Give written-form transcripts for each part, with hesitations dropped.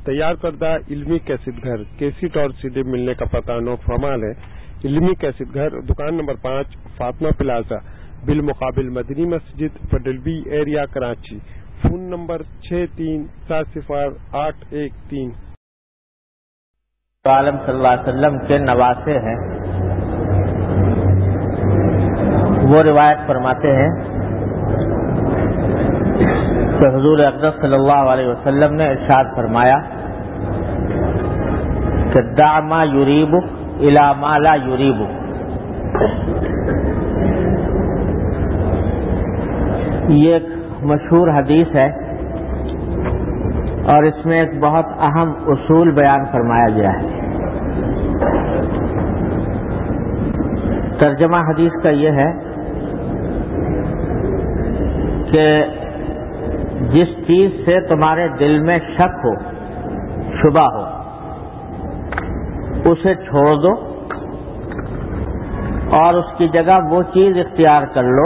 تیار کردہ علمی کیسٹ گھر کیسٹ اور CD ملنے کا پتہ نو فرمان ہے۔ علمی کیسٹ گھر، دکان نمبر 5، فاطمہ پلازا، بالمقابل Madani Masjid, federal B area, Karachi. Phone number 63700813۔ عالم صلی اللہ علیہ وسلم کے نواسے ہیں، وہ روایت فرماتے ہیں کہ حضور اقدس صلی اللہ علیہ وسلم نے ارشاد فرمایا کہ دع ما یریبک الی ما لا یریبک۔ یہ ایک مشہور حدیث ہے اور اس میں ایک بہت اہم اصول بیان فرمایا گیا ہے۔ ترجمہ حدیث کا یہ ہے کہ جس چیز سے تمہارے دل میں شک ہو، شبہ ہو، اسے چھوڑ دو اور اس کی جگہ وہ چیز اختیار کر لو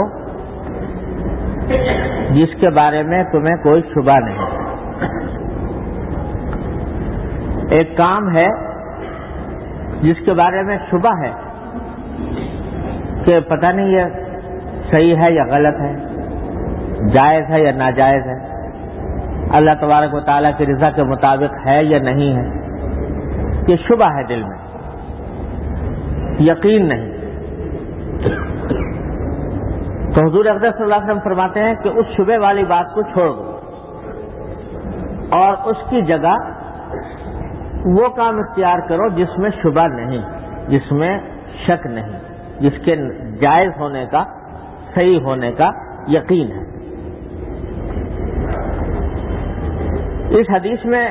جس کے بارے میں تمہیں کوئی شبہ نہیں۔ ایک کام ہے جس کے بارے میں شبہ ہے کہ پتہ نہیں یہ صحیح ہے یا غلط ہے، جائز ہے یا ناجائز ہے، اللہ تبارک و تعالیٰ کی رضا کے مطابق ہے یا نہیں ہے، یہ شبہ ہے دل میں، یقین نہیں۔ تو حضور اقدس صلی اللہ علیہ وسلم فرماتے ہیں کہ اس شبہ والی بات کو چھوڑ دو اور اس کی جگہ وہ کام اختیار کرو جس میں شبہ نہیں، جس میں شک نہیں، جس کے جائز ہونے کا، صحیح ہونے کا یقین ہے۔ اس حدیث میں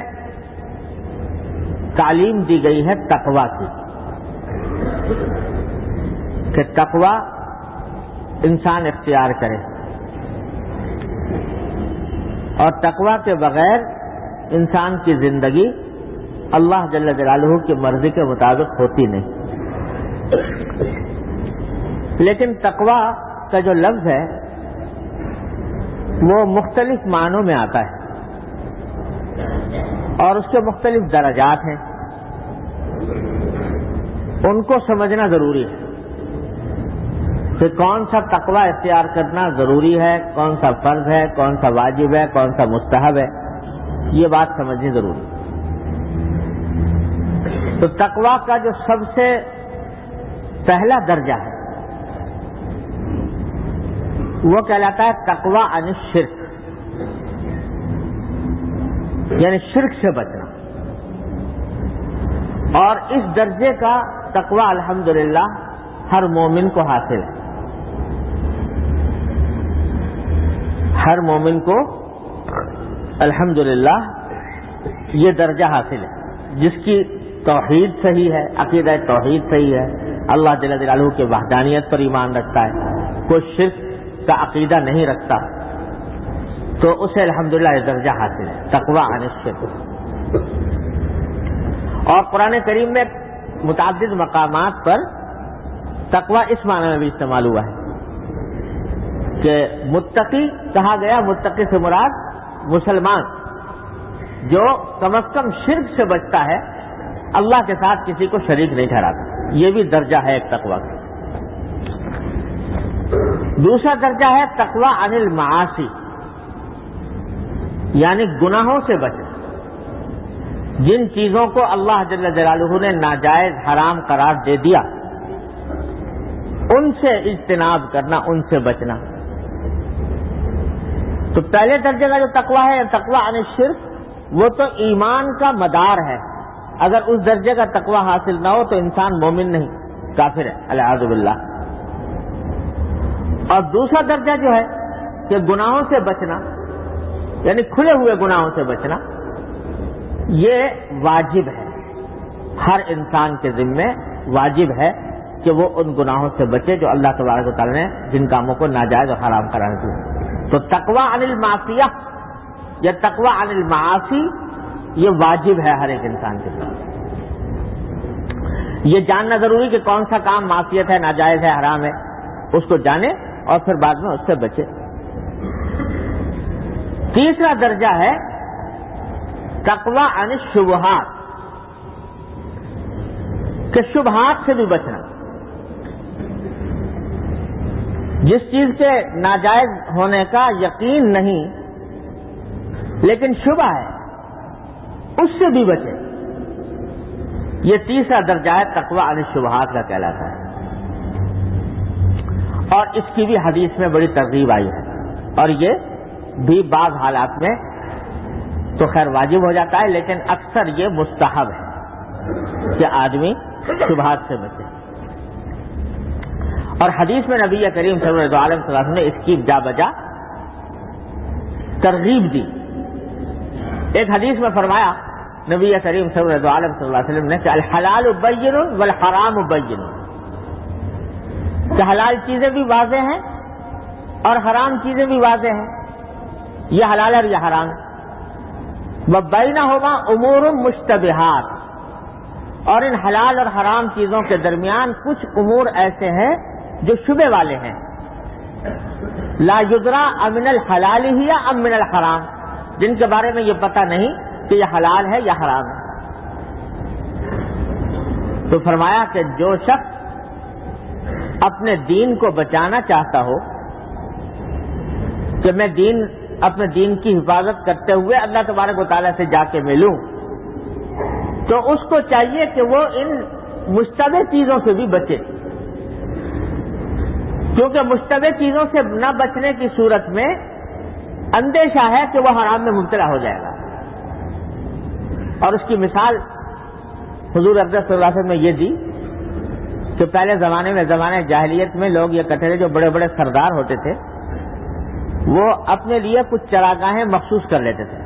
تعلیم دی گئی ہے تقویٰ کی، کہ تقویٰ انسان اختیار کرے، اور تقویٰ کے بغیر انسان کی زندگی اللہ جل جلالہ کی مرضی کے مطابق ہوتی نہیں۔ لیکن تقویٰ کا جو لفظ ہے وہ مختلف معنوں میں آتا ہے اور اس کے مختلف درجات ہیں، ان کو سمجھنا ضروری ہے کہ کون سا تقویٰ اختیار کرنا ضروری ہے، کون سا فرض ہے، کون سا واجب ہے، کون سا مستحب ہے، یہ بات سمجھنی ضروری ہے۔ تو تقویٰ کا جو سب سے پہلا درجہ ہے وہ کہلاتا ہے تقویٰ عن الشرک، یعنی شرک سے بچنا۔ اور اس درجے کا تقویٰ الحمدللہ ہر مومن کو حاصل ہے، ہر مومن کو الحمدللہ یہ درجہ حاصل ہے، جس کی توحید صحیح ہے، عقیدہ توحید صحیح ہے، اللہ جل جلالہ کے وحدانیت پر ایمان رکھتا ہے، کوئی شرک کا عقیدہ نہیں رکھتا، تو اسے الحمدللہ یہ درجہ حاصل ہے، تقویٰ عن الشرک۔ اور قرآن کریم میں متعدد مقامات پر تقویٰ اس معنی میں بھی استعمال ہوا ہے کہ متقی کہا گیا، متقی سے مراد مسلمان جو کم از کم شرک سے بچتا ہے، اللہ کے ساتھ کسی کو شریک نہیں ٹھہراتا، یہ بھی درجہ ہے ایک تقویٰ کا۔ دوسرا درجہ ہے تقویٰ عن المعاصی، یعنی گناہوں سے بچنا، جن چیزوں کو اللہ جل جلالہ نے ناجائز حرام قرار دے دیا ان سے اجتناب کرنا، ان سے بچنا۔ تو پہلے درجے کا جو تقویٰ ہے، تقویٰ عن الشرک، وہ تو ایمان کا مدار ہے، اگر اس درجے کا تقویٰ حاصل نہ ہو تو انسان مومن نہیں، کافر ہے، العیاذ باللہ۔ اور دوسرا درجہ جو ہے کہ گناہوں سے بچنا، یعنی کھلے ہوئے گناہوں سے بچنا، یہ واجب ہے، ہر انسان کے ذمے واجب ہے کہ وہ ان گناہوں سے بچے جو اللہ تبارک و تعالیٰ نے جن کاموں کو ناجائز اور حرام قرار دیا۔ تو تقویٰ عن المعصیہ یا تقویٰ عن المعاصی یہ واجب ہے ہر ایک انسان کے ساتھ۔ یہ جاننا ضروری کہ کون سا کام معصیت ہے، ناجائز ہے، حرام ہے، اس کو جانے اور پھر بعد میں اس سے بچے۔ تیسرا درجہ ہے تقوی عن الشبہات، کہ شبہات سے بھی بچنا. جس چیز کے ناجائز ہونے کا یقین نہیں لیکن شبہ ہے، اس سے بھی بچے. یہ تیسرا درجہ ہے تقوی عن الشبہات کا کہلاتا ہے. اور اس کی بھی حدیث میں بڑی ترغیب آئی ہے، اور یہ بھی بعض حالات میں تو خیر واجب ہو جاتا ہے، لیکن اکثر یہ مستحب ہے کہ آدمی شبہات سے بچے. اور حدیث میں نبی کریم صلی اللہ علیہ وسلم نے اس کی جا بجا ترغیب دی. ایک حدیث میں فرمایا نبی کریم صلی اللہ علیہ وسلم نے کہ الحلال بین والحرام بین، کہ حلال چیزیں بھی واضح ہیں اور حرام چیزیں بھی واضح ہیں، یہ حلال اور یہ حرام. وبینہما امور مشتبہات، اور ان حلال اور حرام چیزوں کے درمیان کچھ امور ایسے ہیں جو شبہ والے ہیں. لا یدری امن الحلال ہی یا ام من الحرام، جن کے بارے میں یہ پتہ نہیں کہ یہ حلال ہے یا حرام ہے. تو فرمایا کہ جو شخص اپنے دین کو بچانا چاہتا ہو کہ میں اپنے دین کی حفاظت کرتے ہوئے اللہ تبارک و تعالیٰ سے جا کے ملوں، تو اس کو چاہیے کہ وہ ان مشتبہ چیزوں سے بھی بچے، کیونکہ مشتبہ چیزوں سے نہ بچنے کی صورت میں اندیشہ ہے کہ وہ حرام میں مبتلا ہو جائے گا. اور اس کی مثال حضور اقدس صلی اللہ علیہ وسلم نے یہ دی کہ پہلے زمانے میں، زمانے جاہلیت میں لوگ یہ کہتے تھے، جو بڑے بڑے سردار ہوتے تھے وہ اپنے لیے کچھ چراگاہیں مخصوص کر لیتے تھے.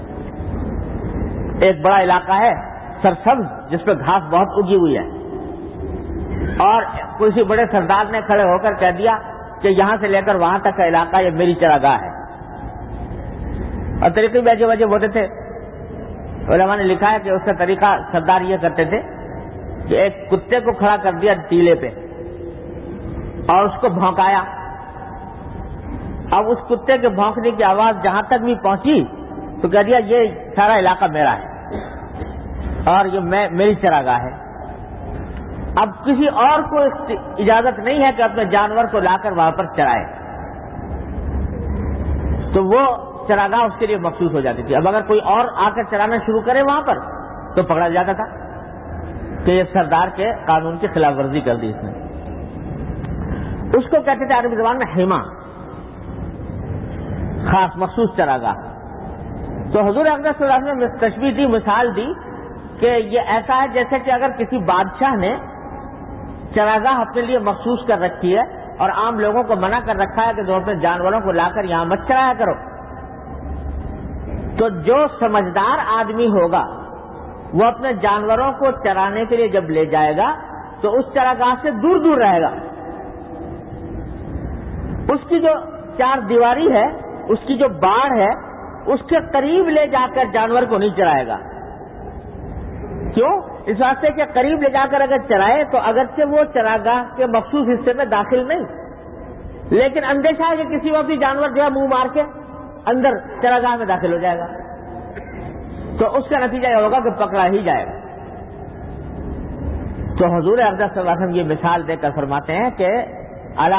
ایک بڑا علاقہ ہے سرسبز جس پہ گھاس بہت اگی ہوئی ہے، اور کسی بڑے سردار نے کھڑے ہو کر کہہ دیا کہ یہاں سے لے کر وہاں تک کا علاقہ یہ میری چراگاہ ہے. اور طریقے بھی عجیب عجیب ہوتے تھے. علماء نے لکھا ہے کہ اس کا طریقہ سردار یہ کرتے تھے کہ ایک کتے کو کھڑا کر دیا ٹیلے پہ اور اس کو بھونکایا. اب اس کتے کے بھونکنے کی آواز جہاں تک بھی پہنچی تو کہہ دیا یہ سارا علاقہ میرا ہے اور یہ میری چراگاہ ہے. اب کسی اور کو اجازت نہیں ہے کہ اپنے جانور کو لا کر وہاں پر چرائے، تو وہ چراگاہ اس کے لیے مخصوص ہو جاتی تھی. اب اگر کوئی اور آ کر چرانا شروع کرے وہاں پر تو پکڑا جاتا تھا کہ یہ سردار کے قانون کی خلاف ورزی کر دی اس نے. اس کو کہتے تھے عربی زبان میں حما، خاص مخصوص چراگاہ. تو حضور اقدس صلی اللہ علیہ وسلم نے تشبیہ دی، مثال دی کہ یہ ایسا ہے جیسے کہ اگر کسی بادشاہ نے چراگاہ اپنے لیے مخصوص کر رکھی ہے اور عام لوگوں کو منع کر رکھا ہے کہ تم اپنے جانوروں کو لا کر یہاں مت چرایا کرو، تو جو سمجھدار آدمی ہوگا وہ اپنے جانوروں کو چرانے کے لیے جب لے جائے گا تو اس چراگاہ سے دور دور رہے گا. اس کی جو چار دیواری ہے، اس کی جو باڑ ہے، اس کے قریب لے جا کر جانور کو نہیں چرائے گا. کیوں؟ اس واسطے کہ قریب لے جا کر اگر چرائے تو اگرچہ وہ چراگاہ کے مخصوص حصے میں داخل نہیں، لیکن اندیشہ ہے کہ کسی وقت بھی جانور جو ہے منہ مار کے اندر چراگاہ میں داخل ہو جائے گا، تو اس کا نتیجہ یہ ہوگا کہ پکڑا ہی جائے گا. تو حضور اقدس صلی اللہ علیہ وسلم یہ مثال دے کر فرماتے ہیں کہ الا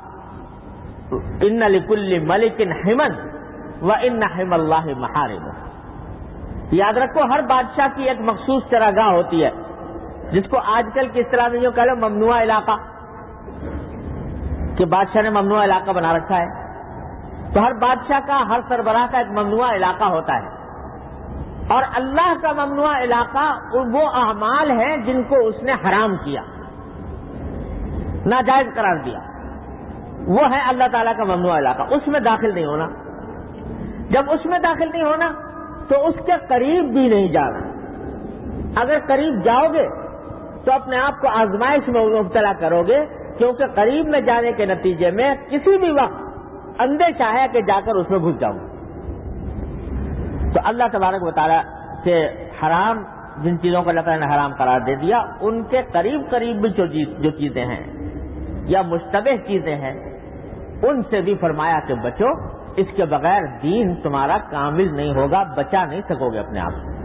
ان لکل ملک حمن وان حم اللہ محارمہ. یاد رکھو ہر بادشاہ کی ایک مخصوص چراگاہ ہوتی ہے، جس کو آج کل کی اصطلاح میں جو کہہ لو ممنوعہ علاقہ، کہ بادشاہ نے ممنوعہ علاقہ بنا رکھا ہے. تو ہر بادشاہ کا، ہر سربراہ کا ایک ممنوعہ علاقہ ہوتا ہے، اور اللہ کا ممنوعہ علاقہ وہ اعمال ہیں جن کو اس نے حرام کیا، ناجائز قرار دیا، وہ ہے اللہ تعالیٰ کا ممنوعہ علاقہ. اس میں داخل نہیں ہونا. جب اس میں داخل نہیں ہونا تو اس کے قریب بھی نہیں جانا. اگر قریب جاؤ گے تو اپنے آپ کو آزمائش میں مبتلا کرو گے، کیونکہ قریب میں جانے کے نتیجے میں کسی بھی وقت اندیشہ ہے کہ جا کر اس میں گھس جاؤں. تو اللہ تبارک و تعالیٰ سے حرام جن چیزوں کو اللہ تعالیٰ نے حرام قرار دے دیا، ان کے قریب قریب بھی جو چیزیں ہیں یا مشتبہ چیزیں ہیں ان سے بھی فرمایا کہ بچو. اس کے بغیر دین تمہارا کامل نہیں ہوگا، بچا نہیں سکو گے اپنے آپ سے.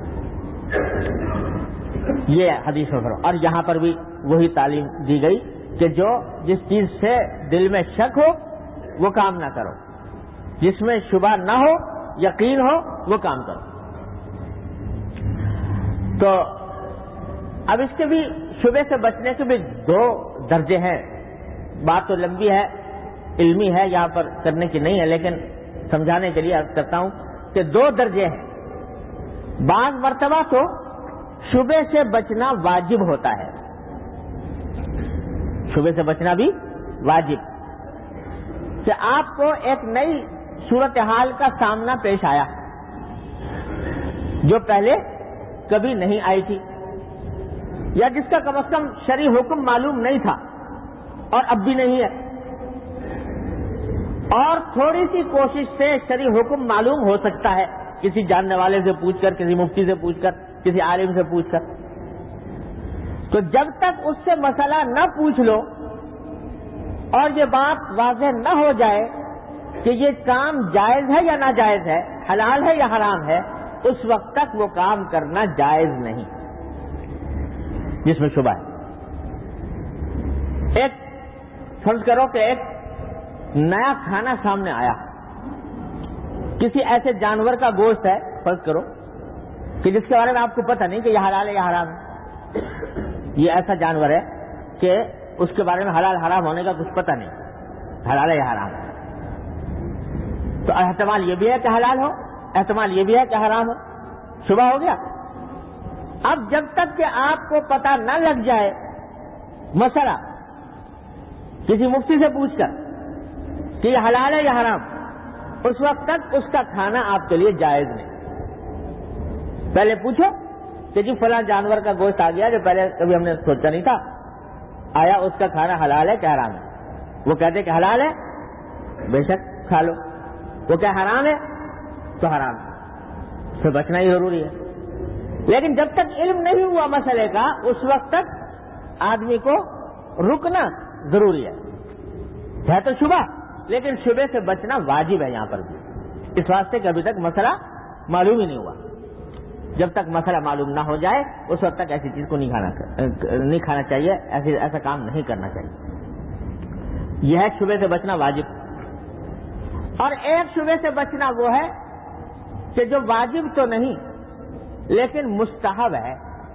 یہ حدیث میں اور یہاں پر بھی وہی تعلیم دی گئی کہ جس چیز سے دل میں شک ہو وہ کام نہ کرو، جس میں شبہ نہ ہو یقین ہو وہ کام کرو. تو اب اس کے بھی شبے سے بچنے کے بھی دو درجے ہیں. بات تو لمبی ہے، علمی ہے، یہاں پر کرنے کی نہیں ہے، لیکن سمجھانے کے لیے عرض کرتا ہوں کہ دو درجے ہیں. بعض مرتبہ تو شبے سے بچنا واجب ہوتا ہے، شبے سے بچنا بھی واجب. کہ آپ کو ایک نئی صورتحال کا سامنا پیش آیا جو پہلے کبھی نہیں آئی تھی، یا جس کا کم از کم شرعی حکم معلوم نہیں تھا اور اب بھی نہیں ہے، اور تھوڑی سی کوشش سے شرعی حکم معلوم ہو سکتا ہے، کسی جاننے والے سے پوچھ کر، کسی مفتی سے پوچھ کر، کسی عالم سے پوچھ کر. تو جب تک اس سے مسئلہ نہ پوچھ لو اور یہ بات واضح نہ ہو جائے کہ یہ کام جائز ہے یا ناجائز ہے، حلال ہے یا حرام ہے، اس وقت تک وہ کام کرنا جائز نہیں جس میں شبہ ہے. ایک فرض کرو کہ ایک نیا کھانا سامنے آیا، کسی ایسے جانور کا گوشت ہے فرض کرو کہ جس کے بارے میں آپ کو پتہ نہیں کہ یہ حلال ہے یا حرام ہے. یہ ایسا جانور ہے کہ اس کے بارے میں حلال حرام ہونے کا کچھ پتہ نہیں، حلال ہے یا حرام ہے. تو احتمال یہ بھی ہے کہ حلال ہو، احتمال یہ بھی ہے کہ حرام ہو، شبہ ہو گیا. اب جب تک کہ آپ کو پتہ نہ لگ جائے مسئلہ کسی مفتی سے پوچھ کر کہ یہ حلال ہے یا حرام، اس وقت تک اس کا کھانا آپ کے لیے جائز نہیں. پہلے پوچھو کہ جی فلاں جانور کا گوشت آ گیا جو پہلے کبھی ہم نے سوچا نہیں تھا، آیا اس کا کھانا حلال ہے کہ حرام ہے؟ وہ کہتے کہ حلال ہے، بے شک کھا لو. وہ کہ حرام ہے تو حرام ہے، اس سے بچنا ہی ضروری ہے. لیکن جب تک علم نہیں ہوا مسئلے کا اس وقت تک آدمی کو رکنا ضروری ہے تو شبہ، لیکن شبے سے بچنا واجب ہے یہاں پر بھی، اس واسطے کہ ابھی تک مسئلہ معلوم ہی نہیں ہوا. جب تک مسئلہ معلوم نہ ہو جائے اس وقت تک ایسی چیز کو نہیں کھانا چاہیے، ایسا کام نہیں کرنا چاہیے. یہ ہے شبے سے بچنا واجب. اور ایک شبے سے بچنا وہ ہے کہ جو واجب تو نہیں لیکن مستحب ہے،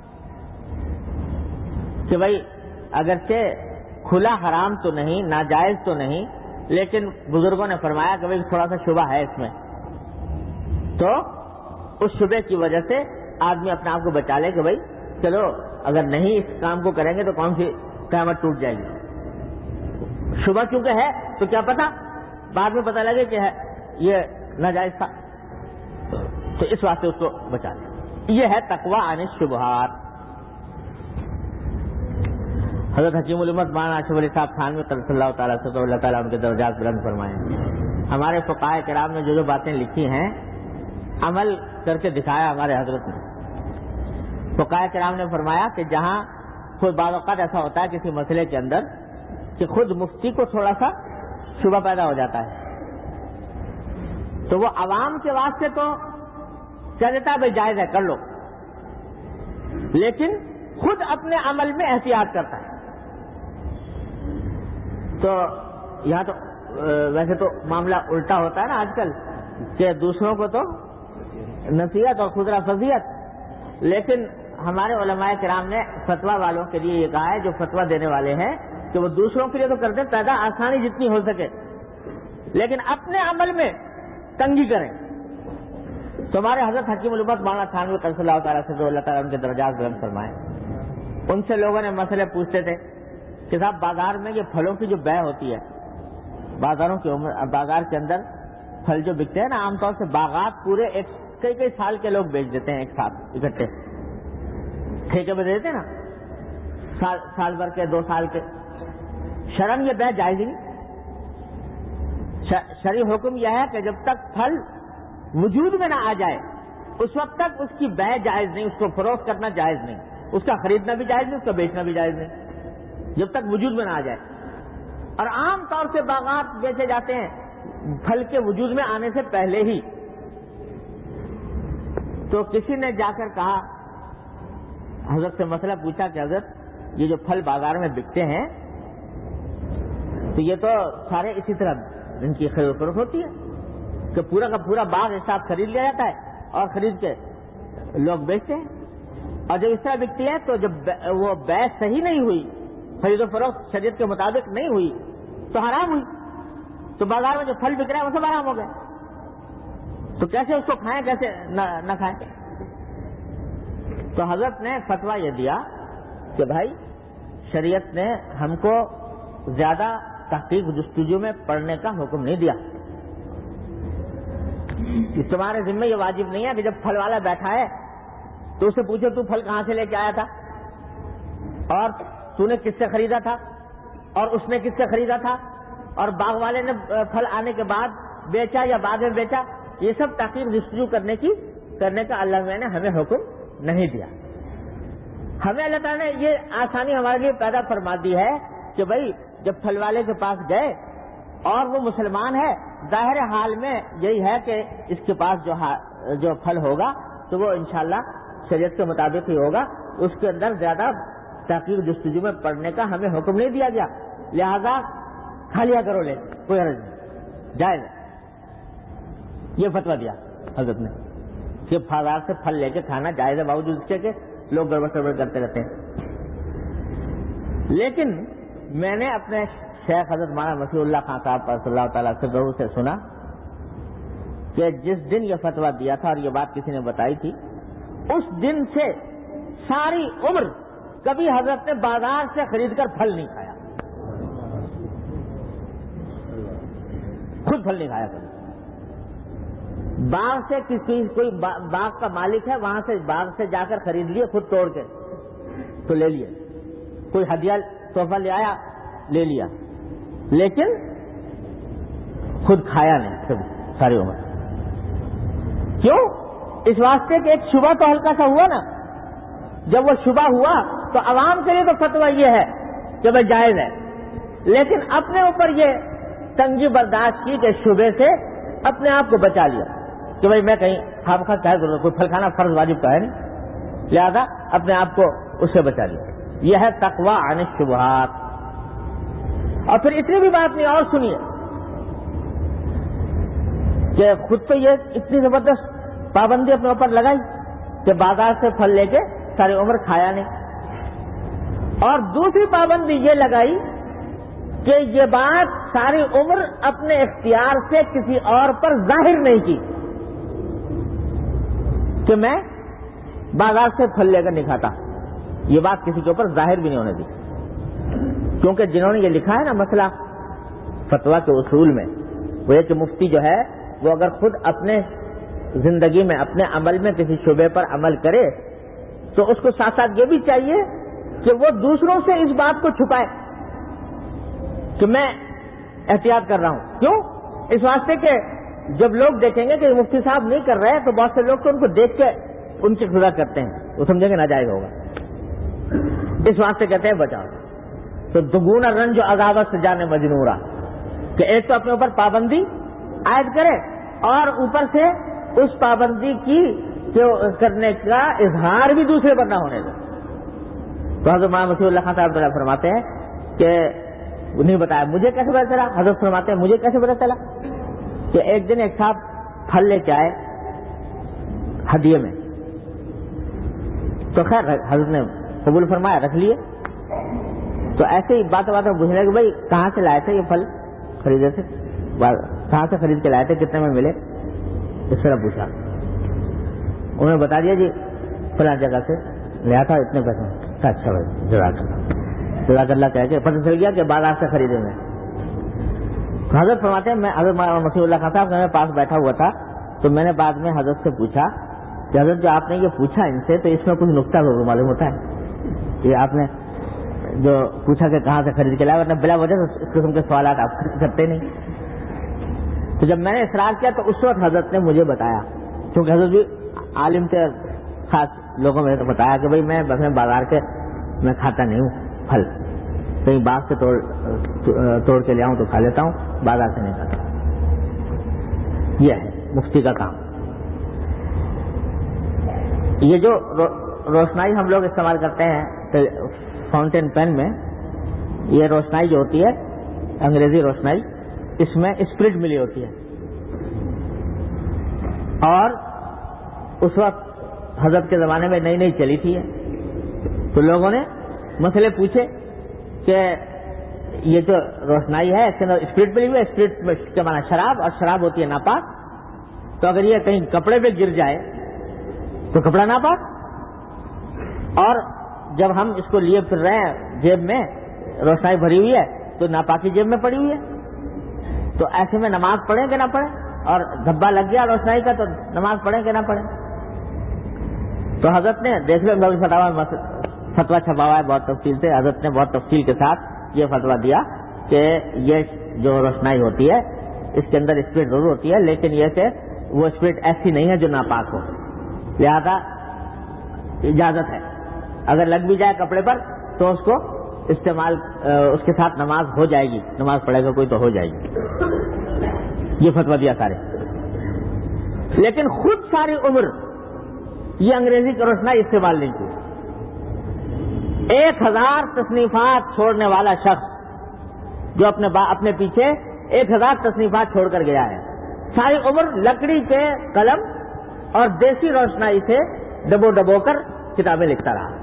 کہ بھائی اگرچہ کھلا حرام تو نہیں، ناجائز تو نہیں، لیکن بزرگوں نے فرمایا کہ بھائی تھوڑا سا شبہ ہے اس میں، تو اس شبے کی وجہ سے آدمی اپنے آپ کو بچا لے کہ بھائی چلو اگر نہیں اس کام کو کریں گے تو کون سی قیامت ٹوٹ جائے گی. شبہ کیونکہ ہے تو کیا پتا بعد میں پتہ لگے کہ یہ ناجائز تھا، تو اس واسطے اس کو بچا لے. یہ ہے تقوی عن الشبہات. حضرت حکیم الامت مولانا اشرف علی صاحب خانوی صلی اللہ تعالیٰ سے تو اللہ تعالیٰ ان کے درجات بلند فرمائے. ہمارے فقہاء کرام نے جو باتیں لکھی ہیں عمل کر کے دکھایا ہمارے حضرت نے. فقہاء کرام نے فرمایا کہ جہاں کوئی بعض اوقات ایسا ہوتا ہے کسی مسئلے کے اندر کہ خود مفتی کو تھوڑا سا شبہ پیدا ہو جاتا ہے، تو وہ عوام کے واسطے تو کہہ دیتا ہے بھائی جائز ہے کر لو، لیکن خود اپنے عمل میں احتیاط کرتا ہے. تو یہاں تو ویسے تو معاملہ الٹا ہوتا ہے نا آج کل کہ دوسروں کو تو نصیحت اور خود را فضیحت، لیکن ہمارے علماء کرام نے فتویٰ والوں کے لیے یہ کہا ہے جو فتویٰ دینے والے ہیں کہ وہ دوسروں کے لیے تو کرتے پیدا آسانی جتنی ہو سکے، لیکن اپنے عمل میں تنگی کریں. تو ہمارے حضرت حکیم الامت مولانا خانوی صلی اللہ تعالیٰ سے اللہ تعالیٰ ان کے درجات بلند فرمائے. ان سے لوگوں نے مسئلے پوچھتے تھے کہ صاحب بازار میں یہ پھلوں کی جو بیع ہوتی ہے، بازار کے اندر پھل جو بکتے ہیں نا، عام طور سے باغات پورے کئی سال کے لوگ بیچ دیتے ہیں ایک ساتھ اکٹھے، ٹھیکے پہ دے دیتے ہیں نا، سال بھر کے 2 سال کے. شرعاً یہ بیع جائز ہی نہیں. شرعی حکم یہ ہے کہ جب تک پھل وجود میں نہ آ جائے اس وقت تک اس کی بیع جائز نہیں، اس کو فروخت کرنا جائز نہیں، اس کا خریدنا بھی جائز نہیں، اس کا بیچنا بھی جائز نہیں جب تک وجود میں نہ آ جائے. اور عام طور سے باغات بیچے جاتے ہیں پھل کے وجود میں آنے سے پہلے ہی. تو کسی نے جا کر کہا, حضرت سے مسئلہ پوچھا کہ حضرت یہ جو پھل بازار میں بکتے ہیں تو یہ تو سارے اسی طرح ان کی خرید و فروخت ہوتی ہے کہ پورا کا پورا باغ ایک ساتھ خرید لیا جاتا ہے اور خرید کے لوگ بیچتے ہیں, اور جب اس طرح بکتی ہے تو جب وہ بیع صحیح نہیں ہوئی, خرید و فروخت شریعت کے مطابق نہیں ہوئی تو حرام ہوئی. تو بازار میں جو پھل بک رہا ہے وہ سب حرام ہو گئے. تو کیسے اس کو کھائیں, کیسے نہ کھائیں؟ تو حضرت نے فتویٰ یہ دیا کہ بھائی شریعت نے ہم کو زیادہ تحقیق جستجو میں پڑھنے کا حکم نہیں دیا. تمہارے ذمہ یہ واجب نہیں ہے کہ جب پھل والا بیٹھا ہے تو اسے پوچھو تو پھل کہاں سے لے کے آیا تھا, اور تو نے کس سے خریدا تھا, اور اس نے کس سے خریدا تھا, اور باغ والے نے پھل آنے کے بعد بیچا یا بعد میں بیچا. یہ سب تحقیق جستجو کرنے کا اللہ نے ہمیں حکم نہیں دیا. ہمیں اللہ تعالیٰ نے یہ آسانی ہمارے لیے پیدا فرما دی ہے کہ بھائی جب پھل والے کے پاس گئے اور وہ مسلمان ہے, ظاہر حال میں یہی ہے کہ اس کے پاس جو پھل ہوگا تو وہ انشاءاللہ شریعت کے مطابق ہی ہوگا. اس کے اندر زیادہ تحقیق جستجو میں پڑھنے کا ہمیں حکم نہیں دیا گیا, لہذا کھا لیا کرو, لے کوئی حرج نہیں, جائز ہے. یہ فتویٰ دیا حضرت نے کہ بازار سے پھل لے کے کھانا جائز ہے, باوجود اس کے کہ لوگ گڑبڑ سڑبڑ کرتے رہتے ہیں. لیکن میں نے اپنے شیخ حضرت مولانا مسیح اللہ خان صاحب صلی اللہ تعالیٰ سے سنا کہ جس دن یہ فتویٰ دیا تھا اور یہ بات کسی نے بتائی تھی, اس دن سے ساری عمر کبھی حضرت نے بازار سے خرید کر پھل نہیں کھایا, خود پھل نہیں کھایا کبھی. باغ سے کوئی باغ کا مالک ہے, وہاں سے باغ سے جا کر خرید لیے, خود توڑ کے تو لے لیے, کوئی ہدیہ تحفہ لے آیا لے لیا, لیکن خود کھایا نہیں کبھی ساری عمر. کیوں؟ اس واسطے کہ ایک شبہ تو ہلکا سا ہوا نا. جب وہ شبہ ہوا تو عوام کے لیے تو فتویٰ یہ ہے کہ بھائی جائز ہے, لیکن اپنے اوپر یہ تنگی برداشت کی کہ شبے سے اپنے آپ کو بچا لیا کہ بھائی میں کہیں خام خواہ کیا ضرورت, کوئی پھل کھانا فرض واجب کا ہے نہیں, لہذا اپنے آپ کو اس سے بچا لیا. یہ ہے تقویٰ عن الشبہات. اور پھر اتنی بھی بات نہیں, اور سنیے کہ خود تو یہ اتنی زبردست پابندی اپنے اوپر لگائی کہ بازار سے پھل لے کے ساری عمر کھایا نہیں, اور دوسری پابندی یہ لگائی کہ یہ بات ساری عمر اپنے اختیار سے کسی اور پر ظاہر نہیں کی کہ میں بازار سے پھل لے کر نہیں کھاتا. یہ بات کسی کے اوپر ظاہر بھی نہیں ہونے دی, کیونکہ جنہوں نے یہ لکھا ہے نا مسئلہ فتویٰ کے اصول میں, وہ یہ کہ مفتی جو ہے وہ اگر خود اپنے زندگی میں اپنے عمل میں کسی شعبے پر عمل کرے تو اس کو ساتھ ساتھ یہ بھی چاہیے کہ وہ دوسروں سے اس بات کو چھپائے کہ میں احتیاط کر رہا ہوں. کیوں؟ اس واسطے کہ جب لوگ دیکھیں گے کہ مفتی صاحب نہیں کر رہے تو بہت سے لوگ تو ان کو دیکھ کے ان کی خدا کرتے ہیں, وہ سمجھیں گے ناجائز ہوگا. اس واسطے کہتے ہیں بچاؤ. تو دگنا رنج و عذابت سے جانے مجنورا, کہ ایک تو اپنے اوپر پابندی عائد کرے اور اوپر سے اس پابندی کی کرنے کا اظہار بھی دوسرے پر نہ ہونے دے. تو حضرت مولانا مسیح اللہ خان صاحب فرماتے ہیں کہ انہیں بتایا, مجھے کیسے پتا چلا؟ حضرت فرماتے ہیں مجھے کیسے پتا چلا کہ ایک دن ایک صاحب پھل لے کے آئے ہدیے میں, تو خیر حضرت نے قبول فرمایا, رکھ لیے. تو ایسے ہی باتیں پوچھنے لگے, بھائی کہاں سے لائے تھے یہ پھل, خریدے تھے, کہاں سے خرید کے لائے تھے, کتنے میں ملے, اس طرح پوچھا. انہوں نے بتا دیا جی فلاں جگہ سے لیا تھا اتنے پیسے میں. اچھا بھائی جزاک اللہ کہہ کے پتہ چل گیا کہ بازار سے خریدے میں. حضرت فرماتے ہیں میں حضرت مسیح اللہ خان صاحب میرے پاس بیٹھا ہوا تھا, تو میں نے بعد میں حضرت سے پوچھا کہ حضرت جو آپ نے یہ پوچھا ان سے, تو اس میں کچھ نقطہ معلوم ہوتا ہے؟ یہ آپ نے جو پوچھا کہ کہاں سے خرید کے لایا, ورنہ بلا وجہ اس قسم کے سوالات آپ کرتے نہیں. تو جب میں نے اصرار کیا تو اس وقت حضرت نے مجھے بتایا, کیونکہ حضرت بھی عالم تھے, خاص لوگوں میں بتایا کہ بھائی میں بازار کے میں کھاتا نہیں ہوں پھل, کہیں باغ سے توڑ کے لے آؤں تو کھا لیتا ہوں, بازار سے نہیں کھاتا. یہ ہے مفتی کا کام. یہ جو روشنائی ہم لوگ استعمال کرتے ہیں فاؤنٹین پین میں، یہ روشنائی جو ہوتی ہے انگریزی روشنائی، اس میں اسپرٹ ملی ہوتی ہے. اور اس وقت حضرت کے زمانے میں نئی نئی چلی تھی، تو لوگوں نے مسئلے پوچھے کہ یہ جو روشنائی ہے اس کے اندر اسپرٹ ملی ہوئی ہے، اسپرٹ کے معنی شراب، اور شراب ہوتی ہے ناپاک، تو اگر یہ کہیں کپڑے پہ گر جائے تو کپڑا ناپاک، اور جب ہم اس کو لیے پھر رہے ہیں جیب میں روشنائی بھری ہوئی ہے تو ناپاکی جیب میں پڑی ہوئی ہے، تو ایسے میں نماز پڑھیں کہ نہ پڑھیں؟ اور دھبا لگ گیا روشنائی کا تو نماز پڑھیں کہ نہ پڑھیں؟ تو حضرت نے دیکھ لو فتویٰ چھپا ہوا ہے بہت تفصیل سے، حضرت نے بہت تفصیل کے ساتھ یہ فتویٰ دیا کہ یہ جو روشنائی ہوتی ہے اس کے اندر اسپرٹ ضرور ہوتی ہے، لیکن یہ کہ وہ اسپرٹ ایسی نہیں ہے جو ناپاک ہو، لہذا اجازت ہے، اگر لگ بھی جائے کپڑے پر تو اس کو استعمال، اس کے ساتھ نماز ہو جائے گی، نماز پڑھے گا کوئی تو ہو جائے گی. یہ فتویٰ دیا سارے. لیکن خود ساری عمر یہ انگریزی کی روشنائی استعمال نہیں کی. 1000 تصنیفات چھوڑنے والا شخص جو اپنے پیچھے 1000 تصنیفات چھوڑ کر گیا ہے، ساری عمر لکڑی کے قلم اور دیسی روشنائی سے ڈبو کر کتابیں لکھتا رہا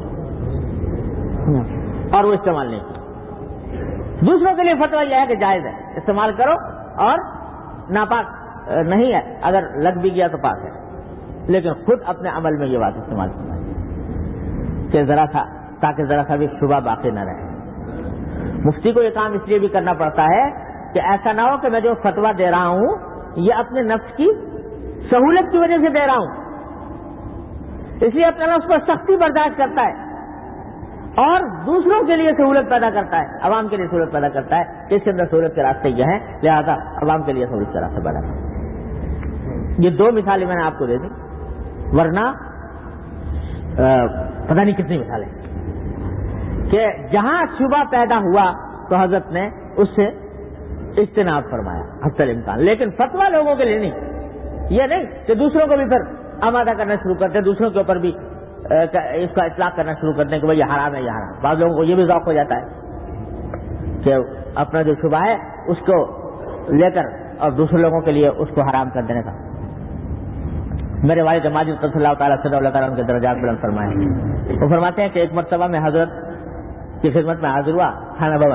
اور وہ استعمال نہیں کی. دوسروں کے لیے فتویٰ یہ ہے کہ جائز ہے، استعمال کرو، اور ناپاک نہیں ہے، اگر لگ بھی گیا تو پاک ہے، لیکن خود اپنے عمل میں یہ بات استعمال کرنا ہے کہ تاکہ ذرا سا بھی شبہ باقی نہ رہے. مفتی کو یہ کام اس لیے بھی کرنا پڑتا ہے کہ ایسا نہ ہو کہ میں جو فتویٰ دے رہا ہوں یہ اپنے نفس کی سہولت کی وجہ سے دے رہا ہوں، اس لیے اپنے نفس پر سختی برداشت کرتا ہے اور دوسروں کے لیے سہولت پیدا کرتا ہے، عوام کے لیے سہولت پیدا کرتا ہے کہ اس کے اندر سہولت کے راستے یہ ہیں، لہذا عوام کے لیے سہولت کے راستے پیدا کرتا ہے. یہ 2 مثالیں میں نے آپ کو دے دی، ورنہ پتہ نہیں کتنی مثالیں کہ جہاں شبہ پیدا ہوا تو حضرت نے اس سے اجتناب فرمایا حتی الامکان. لیکن فتویٰ لوگوں کے لیے نہیں، یہ نہیں کہ دوسروں کو بھی پھر آمادہ کرنا شروع کرتے ہیں، دوسروں کے اوپر بھی اس کا اطلاق کرنا شروع کرتے ہیں کہ بھائی یہ حرام ہے، یہ حرام. بعض لوگوں کو یہ بھی ذوق ہو جاتا ہے کہ اپنا جو شبہ ہے اس کو لے کر اور دوسرے لوگوں کے لیے اس کو حرام کر دینے کا. میرے والد ماجد قدس اللہ تعالیٰ صلی اللہ تعالیٰ ان کے درجات بلند فرمائے. وہ فرماتے ہیں کہ ایک مرتبہ میں حضرت کی خدمت میں حاضر ہوا خانہ بھون،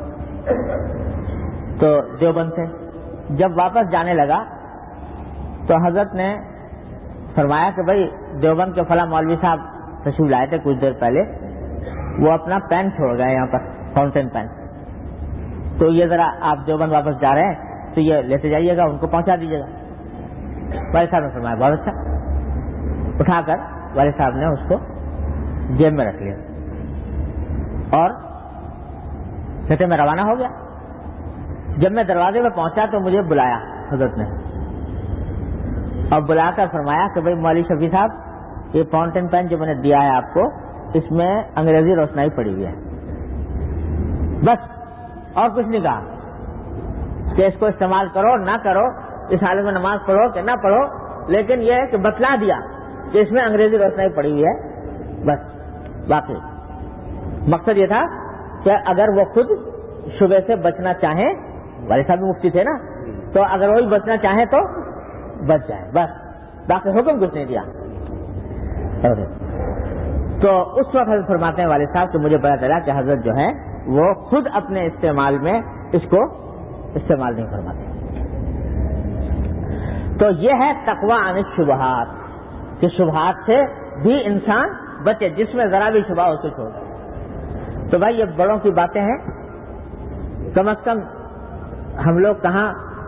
تو دیوبند سے جب واپس جانے لگا تو حضرت نے فرمایا کہ بھائی دیوبند کے فلاں مولوی صاحب تشریف لائے تھے کچھ دیر پہلے، وہ اپنا پین چھوڑ گئے یہاں پر، فاؤنٹین پین، تو یہ ذرا آپ دیوبند واپس جا رہے ہیں تو یہ لیتے جائیے گا، ان کو پہنچا دیجیے گا. والد صاحب نے فرمایا بہت اچھا. اٹھا کر والد صاحب نے اس کو جیب میں رکھ لیا اور کہتے میں روانہ ہو گیا. جب میں دروازے پہ پہنچا تو مجھے بلایا حضرت نے اور بلا کر فرمایا کہ بھائی مولوی شفیع صاحب یہ فاؤنٹین پین جو میں نے دیا ہے آپ کو اس میں انگریزی روشنائی پڑی ہوئی ہے، بس اور کچھ نہیں کہا کہ اس کو استعمال کرو نہ کرو، اس حالت میں نماز پڑھو کہ نہ پڑھو، لیکن یہ ہے کہ بتلا دیا کہ اس میں انگریزی روشنائی پڑی ہوئی ہے بس. باقی مقصد یہ تھا کہ اگر وہ خود شبہ سے بچنا چاہیں، والد صاحب بھی مفتی تھے نا، تو اگر وہی بچنا چاہیں تو بچ جائے بس، باقی حکم کچھ نہیں دیا. تو اس وقت حضرت فرماتے ہیں والد صاحب کہ مجھے پتا چلا کہ حضرت جو ہے وہ خود اپنے استعمال میں اس کو استعمال نہیں فرماتے. تو یہ ہے تقویٰ عن الشبہات کہ شبہات سے بھی انسان بچے، جس میں ذرا بھی شبہ ہو اسے چھوڑ دے. تو بھائی یہ بڑوں کی باتیں ہیں، کم از کم ہم لوگ کہاں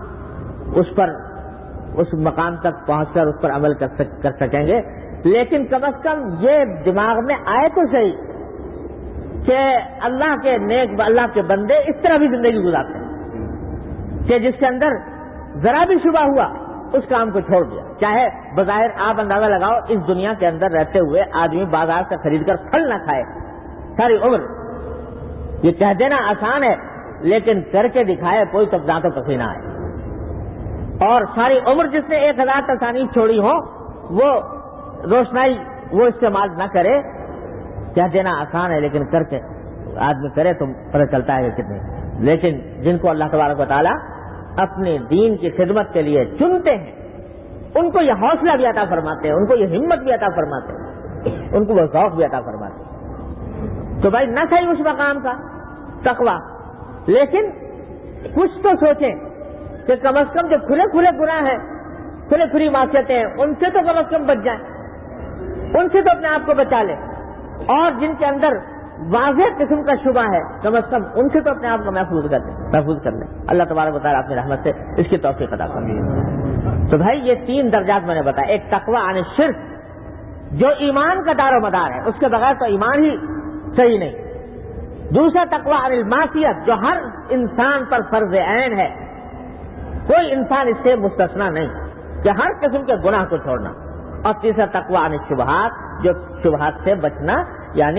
اس مقام تک پہنچ کر اس پر عمل کر سکیں گے، لیکن کم از کم یہ دماغ میں آئے تو صحیح کہ اللہ کے نیک، اللہ کے بندے اس طرح بھی زندگی گزارتے ہیں کہ جس کے اندر ذرا بھی شبہ ہوا اس کام کو چھوڑ دیا. چاہے بظاہر آپ اندازہ لگاؤ اس دنیا کے اندر رہتے ہوئے آدمی بازار سے خرید کر پھل نہ کھائے ساری عمر، یہ کہہ دینا آسان ہے لیکن کر کے دکھائے کوئی تو دانتوں پسینہ آئے. اور ساری عمر جس نے 1000 تصانیف چھوڑی ہو وہ روشنائی وہ استعمال نہ کرے. کہہ دینا آسان ہے لیکن کر کے آدمی کرے تو پتہ چلتا ہے کہ کتنے. لیکن جن کو اللہ تبارک و تعالیٰ اپنے دین کی خدمت کے لیے چنتے ہیں ان کو یہ حوصلہ بھی عطا فرماتے ہیں, ان کو یہ ہمت بھی عطا فرماتے ہیں, ان کو وہ ذوق بھی عطا فرماتے ہیں. تو بھائی نہ صحیح اس مقام کا تقویٰ, لیکن کچھ تو سوچیں کہ کم از کم جو کھلے کھلے گناہ ہیں, کھلے کھلی معصیتیں ہیں, ان سے تو کم از کم بچ جائیں, ان سے تو اپنے آپ کو بچا لیں. اور جن کے اندر واضح قسم کا شبہ ہے کم از کم ان سے تو اپنے آپ کو محفوظ کر لیں. اللہ تبارک و تعالیٰ اپنی رحمت سے اس کی توفیق عطا فرمائے. تو بھائی یہ 3 درجات میں نے بتایا. ایک تقویٰ عن الشرک جو ایمان کا دار و مدار ہے, اس کے بغیر تو ایمان ہی صحیح نہیں. دوسرا تقویٰ عن المعصیت جو ہر انسان پر فرض عین ہے, کوئی انسان اس سے مستثنا نہیں کہ ہر قسم کے گناہ کو چھوڑنا. اور تیسرا تقویٰ عن الشبہات جو شبہات سے بچنا, یعنی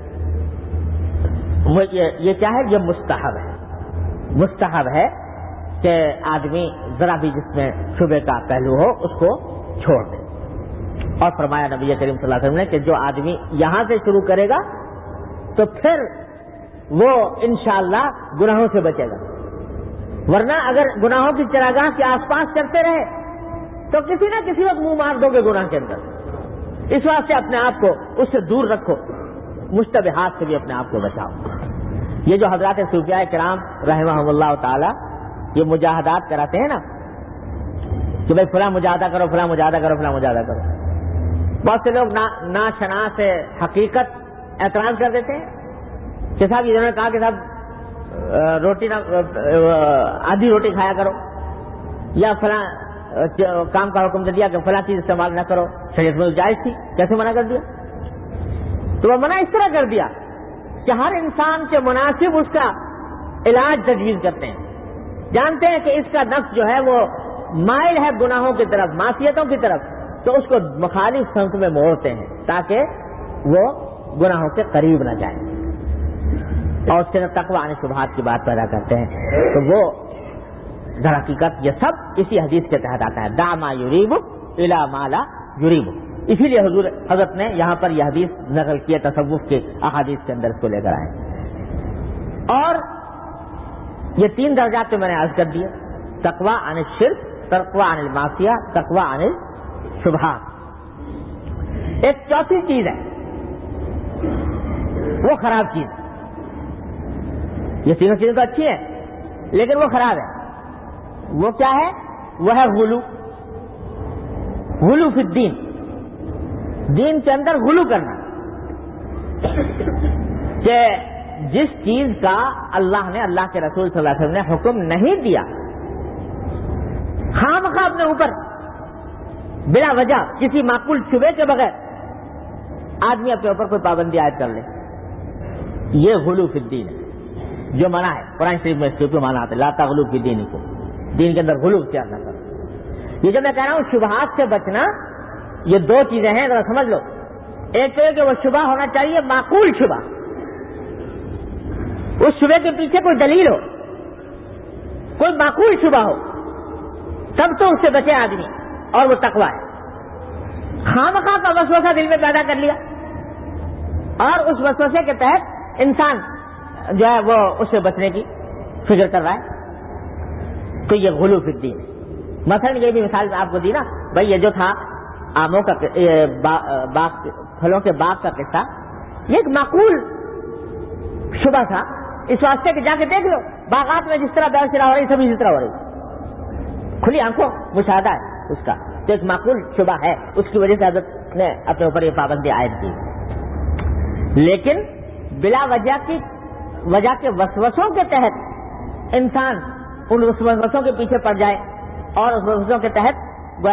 یہ کیا ہے, یہ مستحب ہے. مستحب ہے کہ آدمی ذرا بھی جس میں شبہ کا پہلو ہو اس کو چھوڑ دے. اور فرمایا نبی کریم صلی اللہ علیہ وسلم نے کہ جو آدمی یہاں سے شروع کرے گا تو پھر وہ انشاءاللہ گناہوں سے بچے گا. ورنہ اگر گناہوں کی چراگاہ کے آس پاس چلتے رہے تو کسی نہ کسی وقت منہ مار دو گے گناہ کے اندر. اس واسطے اپنے آپ کو اس سے دور رکھو, مشتبہات سے بھی اپنے آپ کو بچاؤ. یہ جو حضرات صوفیاء کرام رحمہم اللہ تعالی یہ مجاہدات کراتے ہیں نا کہ بھائی فلاں مجاہدہ کرو, فلاں مجاہدہ کرو, فلاں مجاہدہ کرو, بہت سے لوگ ناشناس حقیقت اعتراض کر دیتے ہیں کہ صاحب انہوں نے کہا کہ صاحب روٹی آدھی روٹی کھایا کرو, یا فلاں کام کا حکم دے دیا کہ فلاں چیز استعمال نہ کرو, شریعت میں جائز تھی, کیسے منع کر دیا؟ تو وہ منع اس طرح کر دیا کہ ہر انسان کے مناسب اس کا علاج تجویز کرتے ہیں. جانتے ہیں کہ اس کا نفس جو ہے وہ مائل ہے گناہوں کی طرف, معصیتوں کی طرف, تو اس کو مخالف سمت میں موڑتے ہیں تاکہ وہ گناہوں کے قریب نہ جائے, اور اس کے تقویٰ عن شبہات کی بات پیدا کرتے ہیں. تو وہ در حقیقت یہ سب اسی حدیث کے تحت آتا ہے, دع ما یریبک الی ما لا یریبک. اسی لیے حضرت نے یہاں پر یہ حدیث نقل کیا تصوف کے احادیث کے اندر اس کو لے کر آئے. اور یہ 3 درجات تو میں نے عرض کر دیے, تقویٰ عن الشرک, تقویٰ عن المعصیہ, تقویٰ عن الشبہات. ایک چوتھی چیز ہے وہ خراب چیز. یہ تینوں چیزیں تو اچھی ہیں لیکن وہ خراب ہے. وہ کیا ہے؟ وہ ہے غلو. غلو فی الدین, دین کے اندر غلو کرنا, کہ جس چیز کا اللہ نے, اللہ کے رسول صلی اللہ علیہ وسلم نے حکم نہیں دیا, خامخواہ اپنے اوپر بلا وجہ کسی معقول شبے کے بغیر آدمی اپنے اوپر کوئی پابندی عائد کر لے, یہ غلو فی الدین ہے جو منع ہے. قرآن شریف میں اس کے اوپر منع آتا ہے, لا تغلو فی دینکم, دین کے اندر غلو اختیار نہ کرو. یہ جو میں کہہ رہا ہوں شبہات سے بچنا, یہ 2 چیزیں ہیں, ذرا سمجھ لو. ایک تو یہ کہ وہ شبہ ہونا چاہیے معقول شبہ, اس شبے کے پیچھے کوئی دلیل ہو, کوئی معقول شبہ ہو, تب تو اس سے بچے آدمی, اور وہ تقویٰ ہے. خامخواہ کا وسوسہ دل میں پیدا کر لیا اور اس وسوسے کے تحت انسان جو ہے وہ اس سے بچنے کی فکر کر رہا ہے, تو یہ غلو فی الدین. مثلا یہ بھی مثال آپ کو دی نا بھائی, یہ جو تھا آموں کا باغ, پھلوں کے باغ کا قصہ, یہ ایک معقول شبہ تھا اس واسطے کہ جا کے دیکھ لو باغات میں جس طرح بیع شرا ہو رہی سب اسی طرح ہو رہی, کھلی آنکھوں مشاہدہ ہے اس کا, تو ایک معقول شبہ ہے, اس کی وجہ سے حضرت نے اپنے اوپر یہ پابندی عائد کی. لیکن بلا وجہ کے وسوسوں کے تحت انسان ان وسوسوں کے پیچھے پڑ جائے اور اس وسوسوں کے تحت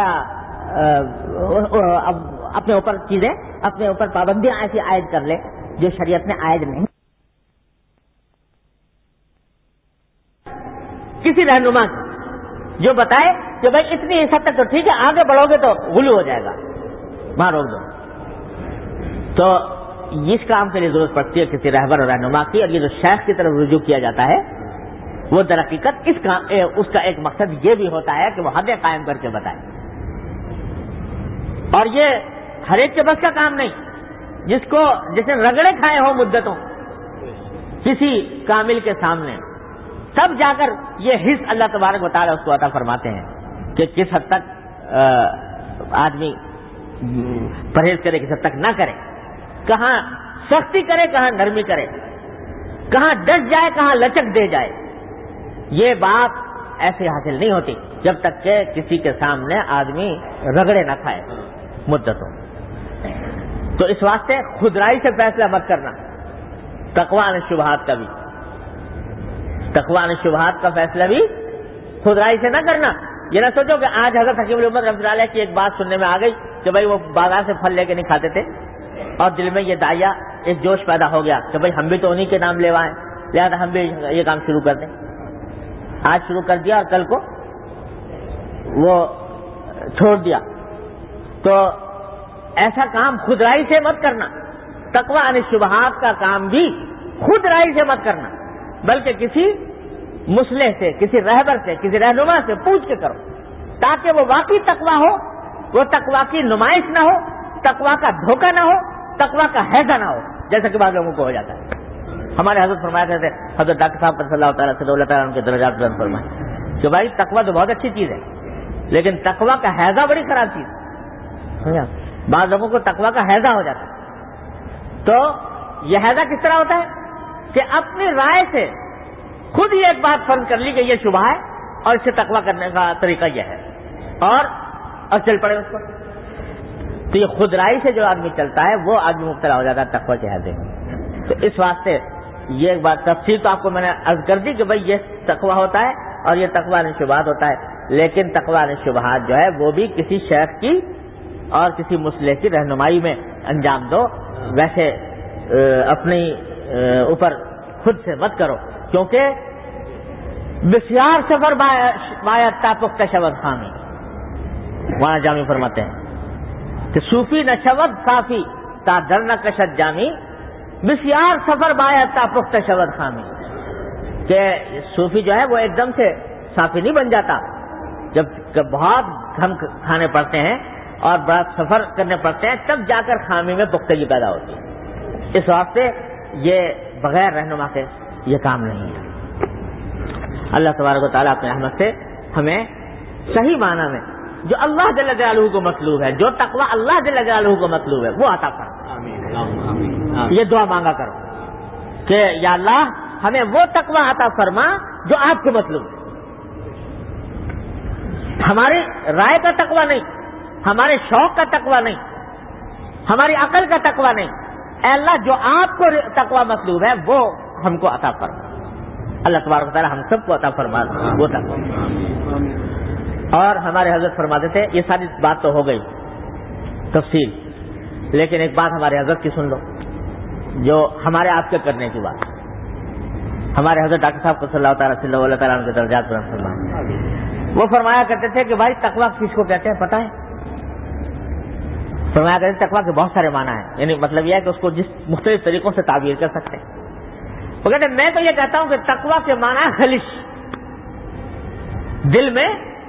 اپنے اوپر چیزیں, اپنے اوپر پابندیاں ایسی عائد کر لے جو شریعت نے عائد نہیں. کسی رہنما جو بتائے کہ بھائی اتنی حد تک تو ٹھیک ہے, آگے بڑھو گے تو غلو ہو جائے گا, وہاں روک دو. تو اس کام کے لیے ضرورت پڑتی ہے کسی رہبر اور رہنما کی, اور یہ جو شیخ کی طرف رجوع کیا جاتا ہے وہ در حقیقت اس کا ایک مقصد یہ بھی ہوتا ہے کہ وہ حدیں قائم کر کے بتائے. اور یہ ہر ایک کے بس کا کام نہیں. جس نے رگڑے کھائے ہوں مدتوں کسی کامل کے سامنے، تب جا کر یہ حص اللہ تبارک و تعالیٰ اس کو عطا فرماتے ہیں کہ کس حد تک آدمی پرہیز کرے، کس حد تک نہ کرے، کہاں سختی کرے، کہاں نرمی کرے، کہاں ڈٹ جائے، کہاں لچک دے جائے. یہ بات ایسے حاصل نہیں ہوتی جب تک کہ کسی کے سامنے آدمی رگڑے نہ کھائے مدتوں. تو اس واسطے خودرائی سے فیصلہ مت کرنا. تقویٰ عن الشبہات کا بھی، تقویٰ عن الشبہات کا فیصلہ بھی خودرائی سے نہ کرنا. یہ نہ سوچو کہ آج حضرت حکیم الامت رحمۃ اللہ علیہ کی ایک بات سننے میں آ گئی کہ بھائی وہ بازار سے پھل لے کے نہیں کھاتے تھے، اور دل میں یہ داعیہ ایک جوش پیدا ہو گیا کہ بھائی ہم بھی تو انہی کے نام لیوائیں، لہٰذا ہم بھی یہ کام شروع کر دیں. آج شروع کر دیا اور کل کو وہ چھوڑ دیا. تو ایسا کام خودرائی سے مت کرنا. تقویٰ عن الشبہات کا کام بھی خودرائی سے مت کرنا، بلکہ کسی مصلح سے، کسی رہبر سے، کسی رہنما سے پوچھ کے کرو، تاکہ وہ واقعی تقویٰ ہو، وہ تقویٰ کی نمائش نہ ہو، تقویٰ کا دھوکہ نہ ہو، تقویٰ کا حیضہ نہ ہو، جیسا کہ بعض لوگوں کو ہو جاتا ہے. ہمارے حضرت فرمایا کرتے تھے، حضرت ڈاکٹر صاحب صلی اللہ تعالیٰ سے اللہ تعالیٰ ان کے درجات بلند فرمائے کہ بھائی تقویٰ تو بہت اچھی چیز ہے، لیکن تقویٰ کا حیضہ بڑی خراب چیز ہے. بعض لوگوں کو تقویٰ کا حیضہ ہو جاتا ہے. تو یہ حیضہ کس طرح ہوتا ہے کہ اپنی رائے سے خود ہی ایک بات فرض کر لی کہ یہ شبہ ہے اور اس سے تقویٰ کرنے کا طریقہ یہ ہے، اور چل پڑے اس پر. تو یہ خودرائی سے جو آدمی چلتا ہے وہ آدمی مبتلا ہو جاتا ہے تقویٰ کے حیضے میں. تو اس واسطے یہ ایک بات تفصیل تو آپ کو میں نے عرض کر دی کہ بھائی یہ تقویٰ ہوتا ہے اور یہ تقویٰ عن الشبہات ہوتا ہے. لیکن تقویٰ عن الشبہات جو ہے وہ بھی کسی شیخ کی اور کسی مصلح کی رہنمائی میں انجام دو، ویسے اپنی اوپر خود سے مت کرو. کیونکہ بسیار سفر باید تا پختہ شود خامی، وہاں جامی فرماتے ہیں کہ صوفی نہ شود صافی تا در نہ کشد جامی، بسیار سفر باید تا پختہ شود خامی. کہ صوفی جو ہے وہ ایک دم سے صافی نہیں بن جاتا، جب بہت ہم کھانے پڑتے ہیں اور بڑا سفر کرنے پڑتے ہیں تب جا کر خامی میں پختگی پیدا ہوتی ہے. اس واسطے یہ بغیر رہنما کے یہ کام نہیں ہے. اللہ تبارک و تعالیٰ اپنے رحمت سے ہمیں صحیح معنی میں جو اللہ جل جلالہ کو مطلوب ہے، جو تقویٰ اللہ جل جلالہ کو مطلوب ہے وہ عطا فرما. یہ دعا مانگا کرو کہ یا اللہ ہمیں وہ تقویٰ عطا فرما جو آپ کو مطلوب ہے. ہماری رائے کا تقویٰ نہیں، ہمارے شوق کا تقویٰ نہیں، ہماری عقل کا تقویٰ نہیں. اے اللہ جو آپ کو تقویٰ مطلوب ہے وہ ہم کو عطا فرما. اللہ تبارک و تعالیٰ ہم سب کو عطا فرما وہ تقویٰ. اور ہمارے حضرت فرماتے تھے، یہ ساری بات تو ہو گئی تفصیل، لیکن ایک بات ہمارے حضرت کی سن لو جو ہمارے آپ کے کرنے کی بات. ہمارے حضرت ڈاکٹر صاحب کو صلی اللہ تعالیٰ عنہ کے درجات پر فرمائے. وہ فرمایا کرتے تھے کہ بھائی تقویٰ کس کو کہتے ہیں پتہ ہے؟ فرمایا کرتے ہیں تقویٰ کے بہت سارے معنی ہیں، یعنی مطلب یہ ہے کہ اس کو جس مختلف طریقوں سے تعبیر کر سکتے ہیں. وہ کہتے ہیں میں تو یہ کہتا ہوں کہ تقویٰ کے معنی خلش، دل میں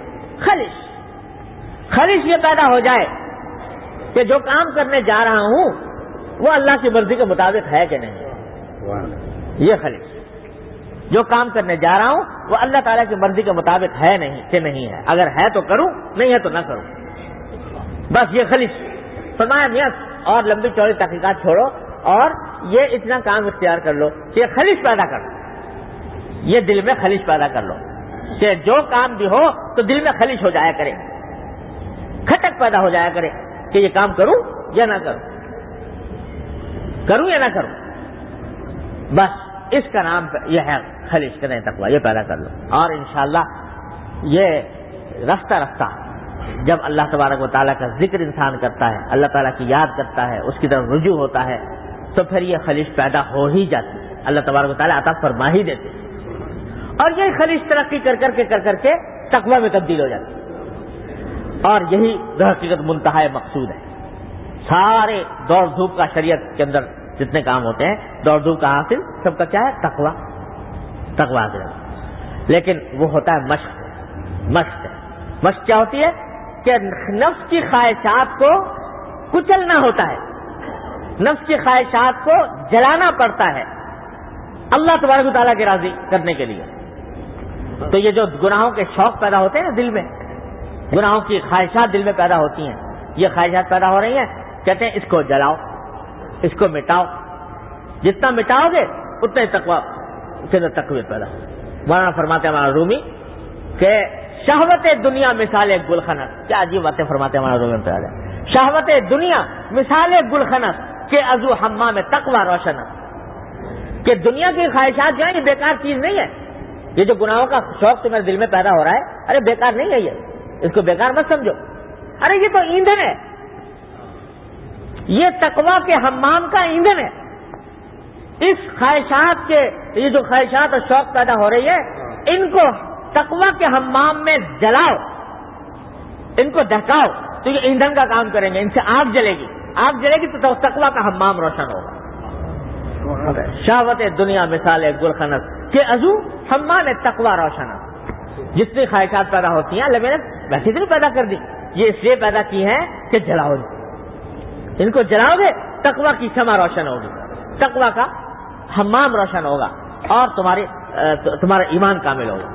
خلش یہ پیدا ہو جائے کہ جو کام کرنے جا رہا ہوں وہ اللہ کی مرضی کے مطابق ہے کہ نہیں. یہ خلش، جو کام کرنے جا رہا ہوں وہ اللہ تعالیٰ کی مرضی کے مطابق ہے نہیں کہ نہیں ہے، اگر ہے تو کروں، نہیں ہے تو نہ کروں، بس یہ خلش. فرمایا میاں اور لمبی چوڑی تحقیقات چھوڑو اور یہ اتنا کام اختیار کر لو کہ یہ خلش پیدا کر لو، یہ دل میں خلش پیدا کر لو کہ جو کام بھی ہو تو دل میں خلش ہو جایا کرے، کھٹک پیدا ہو جایا کرے کہ یہ کام کروں یا نہ کروں، کروں یا نہ کروں. بس اس کا نام یہ ہے خلش کریں تقویٰ، یہ پیدا کر لو. اور انشاءاللہ یہ رفتہ رفتہ جب اللہ تبارک و تعالیٰ کا ذکر انسان کرتا ہے، اللہ تعالیٰ کی یاد کرتا ہے، اس کی طرف رجوع ہوتا ہے، تو پھر یہ خلش پیدا ہو ہی جاتی ہے، اللہ تبارک و تعالیٰ عطا فرما ہی دیتے ہیں. اور یہ خلش ترقی کر کر کے تقویٰ میں تبدیل ہو جاتی ہے. اور یہی در حقیقت منتہا مقصود ہے. سارے دوڑ دھوپ کا شریعت کے اندر جتنے کام ہوتے ہیں، دوڑ دھوپ کا حاصل سب کا کیا ہے؟ تقویٰ حاصل ہے. لیکن وہ ہوتا ہے مشق سے. مشق کیا ہوتی ہے کہ نفس کی خواہشات کو کچلنا ہوتا ہے, نفس کی خواہشات کو جلانا پڑتا ہے اللہ تبارک و تعالیٰ کے راضی کرنے کے لیے. تو یہ جو گناہوں کے شوق پیدا ہوتے ہیں نا دل میں, گناہوں کی خواہشات دل میں پیدا ہوتی ہیں, یہ خواہشات پیدا ہو رہی ہیں, کہتے ہیں اس کو جلاؤ, اس کو مٹاؤ. جتنا مٹاؤ گے اتنے تقوی پیدا ہو. مولانا فرماتے ہیں مولانا رومی کہ شہوت دنیا مثال گلخنس, کیا عجیب باتیں فرماتے ہیں مولانا رومی پہ. شہوت دنیا مثال گلخنس کہ ازو حمام تقوی روشن, کہ دنیا کی خواہشات جو ہیں یہ بیکار چیز نہیں ہے. یہ جو گناہوں کا شوق تمہارے دل میں پیدا ہو رہا ہے, ارے بیکار نہیں ہے یہ, اس کو بیکار مت سمجھو. ارے یہ تو ایندھن ہے, یہ تقوی کے حمام کا ایندھن ہے. اس خواہشات کے, یہ جو خواہشات اور شوق پیدا ہو رہی ہے, ان کو تقوی کے حمام میں جلاؤ, ان کو دہکاؤ تو یہ ایندھن کا کام کریں گے, ان سے آگ جلے گی, آگ جلے گی تو تقوی کا حمام روشن ہوگا. شہوت دنیا مثال گلخنس کہ ازو حمام تقوی روشن. جتنی خواہشات پیدا ہوتی ہیں اللہ میں نے ویسے نہیں پیدا کر دی, یہ اس لیے پیدا کی ہیں کہ جلاؤ, ان کو جلاؤ گے تقوی کی شمع روشن ہوگی, تقوی کا حمام روشن ہوگا اور تمہارا ایمان کامل ہوگا.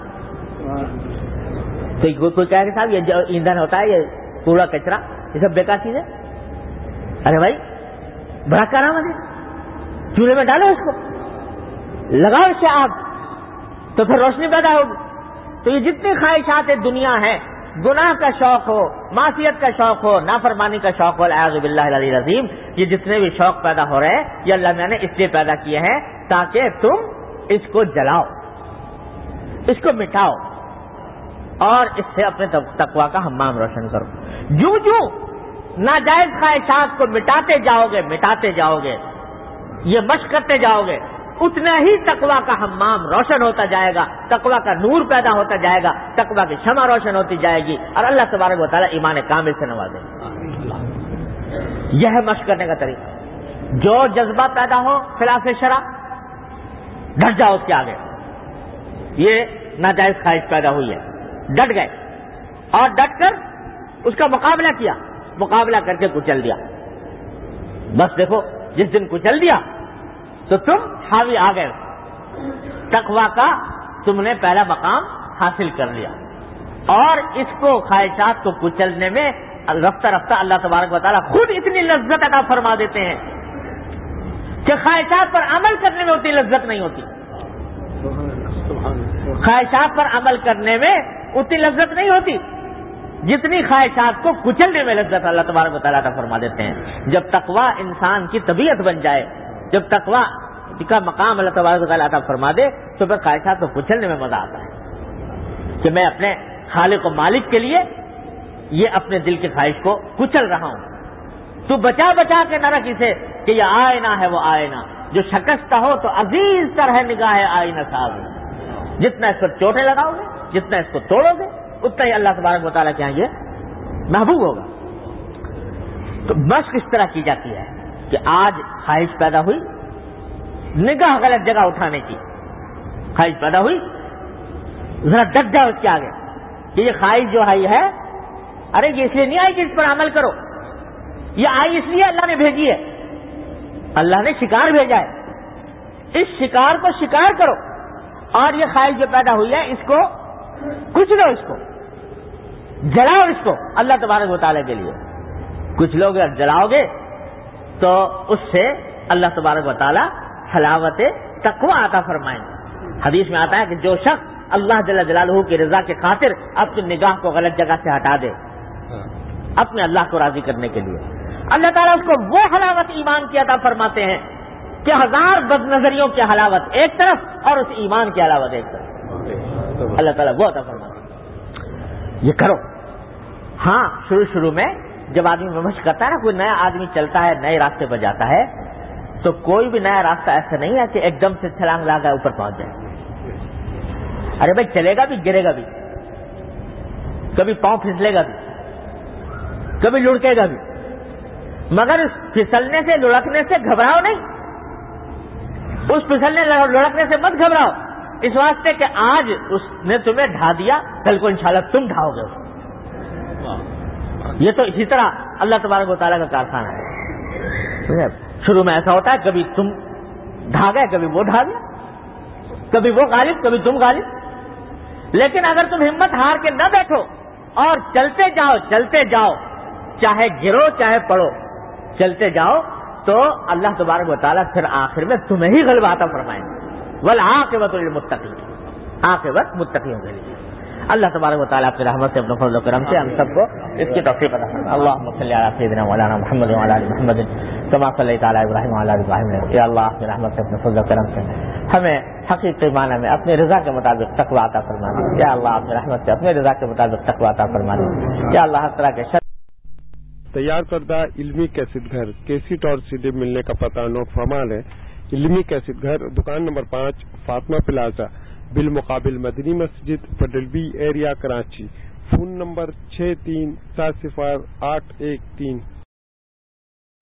تو کوئی کہے کہ صاحب یہ جو ایندھن ہوتا ہے, یہ کوڑا کچرا, یہ سب بیکار چیز ہے. ارے بھائی بڑا کارآمد ہے, چولہے میں ڈالو اس کو, لگاؤ اس سے آگ, تو پھر روشنی پیدا ہوگی. تو یہ جتنی خواہشات دنیا ہیں, گناہ کا شوق ہو, معصیت کا شوق ہو, نافرمانی کا شوق ہو, اعوذ باللہ العلی العظیم, یہ جتنے بھی شوق پیدا ہو رہے ہیں یہ اللہ میں نے اس لیے پیدا کیے ہیں تاکہ تم اس کو جلاؤ, اس کو مٹاؤ اور اس سے اپنے تقوی کا حمام روشن کرو. جو ناجائز خواہشات کو مٹاتے جاؤ گے, یہ مشق کرتے جاؤ گے, اتنا ہی تقوی کا حمام روشن ہوتا جائے گا, تقوی کا نور پیدا ہوتا جائے گا, تقوی کی شمع روشن ہوتی جائے گی اور اللہ تبارک و تعالیٰ ایمان کامل سے نوازے گا. یہ ہے مشق کرنے کا طریقہ. جو جذبہ پیدا ہو خلاف شرع, ڈٹ جاؤ اس کے آگے. یہ ناجائز خواہش پیدا ہوئی ہے, ڈٹ گئے اور ڈٹ کر اس کا مقابلہ کر کے کچل دیا. بس دیکھو جس دن کچل دیا تو تم حاوی آ گئے, تقوی کا تم نے پہلا مقام حاصل کر لیا. اور اس کو خواہشات کو کچلنے میں رفتہ رفتہ اللہ تبارک و تعالیٰ خود اتنی لذت عطا فرما دیتے ہیں کہ خواہشات پر عمل کرنے میں اتنی لذت نہیں ہوتی. خواہشات پر عمل کرنے میں اتنی لذت نہیں ہوتی جتنی خواہشات کو کچلنے میں لذت اللہ تبارک و تعالیٰ عطا فرما دیتے ہیں. جب تقوی انسان کی طبیعت بن جائے, جب تقوی کا مقام اللہ تبارک و تعالیٰ عطا فرما دے تو پھر خواہشات کو کچلنے میں مزہ آتا ہے کہ میں اپنے خالق و مالک کے لیے یہ اپنے دل کی خواہش کو کچل رہا ہوں. تو بچا کے نہ رکھ اسے کہ یہ آئینہ ہے وہ آئینہ جو شکستہ ہو تو عزیز تر ہے نگاہ آئینہ ساز. جتنا اس پر چوٹیں لگاؤ گے, جتنا اس کو توڑو گے, اتنا ہی اللہ تبارک و تعالیٰ کے یہاں یہ محبوب ہوگا. تو مشق اس طرح کی جاتی ہے کہ آج خواہش پیدا ہوئی, نگاہ غلط جگہ اٹھانے کی خواہش پیدا ہوئی, ذرا ڈٹ جاؤ اس کے آگے کہ یہ خواہش جو ہے ارے یہ اس لیے نہیں آئی کہ اس پر عمل کرو, یہ آئی اس لیے اللہ نے بھیجی ہے, اللہ نے شکار بھیجا ہے, اس شکار کو شکار کرو. اور یہ خواہش جو پیدا ہوئی ہے اس کو کچھ لو, اس کو جلاؤ, اس کو اللہ تبارک و تعالیٰ کے لیے کچھ لوگ اگر جلاؤ گے تو اس سے اللہ تبارک و تعالیٰ حلاوت تقوی عطا فرمائیں. حدیث میں آتا ہے کہ جو شخص اللہ جل جلالہ کی رضا کے خاطر اپنی نگاہ کو غلط جگہ سے ہٹا دے اپنے اللہ کو راضی کرنے کے لیے, اللہ تعالیٰ اس کو وہ حلاوت ایمان کی عطا فرماتے ہیں کہ 1000 بد نظریوں کی حلاوت ایک طرف اور اس ایمان کی حلاوت ایک طرف, اللہ تعالیٰ وہ عطا فرماتے ہیں. یہ کرو. ہاں شروع میں جب آدمی مشق کرتا ہے نا, کوئی نیا آدمی چلتا ہے نئے راستے پر جاتا ہے تو کوئی بھی نیا راستہ ایسا نہیں ہے کہ ایک دم سے چھلانگ لگا اوپر پہنچ جائے. ارے بھائی چلے گا بھی, گرے گا بھی, کبھی پاؤں پھسلے گا بھی, کبھی لڑکے گا بھی, مگر اس پھسلنے سے لڑکنے سے گھبراؤ نہیں, اس پھسلنے لڑکنے سے مت گھبراؤ. اس واسطے کہ آج اس نے تمہیں ڈھا دیا، کل کو انشاءاللہ تم ڈھاؤ گے اس کو۔ یہ تو اسی طرح اللہ تبارک و تعالیٰ کا کارخانہ ہے۔ شروع میں ایسا ہوتا ہے، کبھی تم ڈھا گئے، کبھی وہ ڈھا گیا، کبھی وہ غالب، کبھی تم غالب۔ لیکن اگر تم ہمت ہار کے نہ بیٹھو اور چلتے جاؤ، چاہے گرو چاہے پڑو، چلتے جاؤ، تو اللہ تبارک و تعالیٰ پھر آخر میں تمہیں ہی غلبہ عطا فرمائیں گے۔ والعاقبۃ للمتقین، عاقبت متقیوں کے لیے۔ اللہ تبارک و تعالیٰ اپنی رحمت سے، اپنے فضل و کرم سے ہم سب کو اس کی توفیق عطا فرمائے۔ اللہم صلی علی سیدنا مولانا محمد وعلی آل محمد کما صلیت علی ابراہیم وعلی آل ابراہیم۔ یا اللہ اپنی رحمت سے، اپنے فضل و کرم سے ہمیں حقیقی معنی میں اپنی رضا کے مطابق تقویٰ عطا فرما دے۔ یا اللہ اپنی رحمت سے اپنی رضا کے مطابق تقویٰ عطا فرما دے۔ یا اللہ ہر طرح کے شر تیار کردہ علمی کیسٹ گھر، کیسٹ اور CD ملنے کا پتہ نوٹ فرما لیں۔ علمی کیسٹ گھر، دکان نمبر 5، فاطمہ پلازا، بالمقابل مدنی مسجد، پڈلبی ایریا، کراچی۔ Phone number 6370 813